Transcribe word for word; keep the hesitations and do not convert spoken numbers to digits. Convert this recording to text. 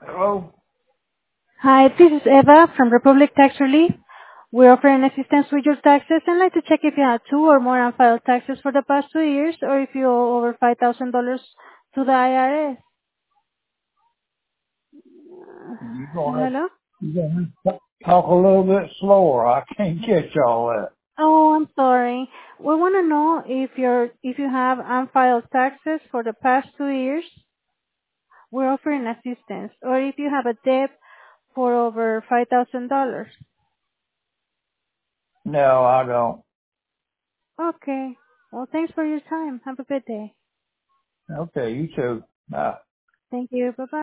Hello? Hi, this is Eva from Republic Tax Relief. We're offering assistance with your taxes and like to check if you had two or more unfiled taxes for the past two years or if you owe over five thousand dollars to the I R S. Uh, You gonna Hello? you gonna t- talk a little bit slower. I can't catch all that. Oh, I'm sorry. We want to know if you're, if you have unfiled taxes for the past two years. We're offering assistance or if you have a debt for over five thousand dollars. No, I don't. Okay. Well, thanks for your time. Have a good day. Okay, you too. Bye. Thank you. Bye-bye.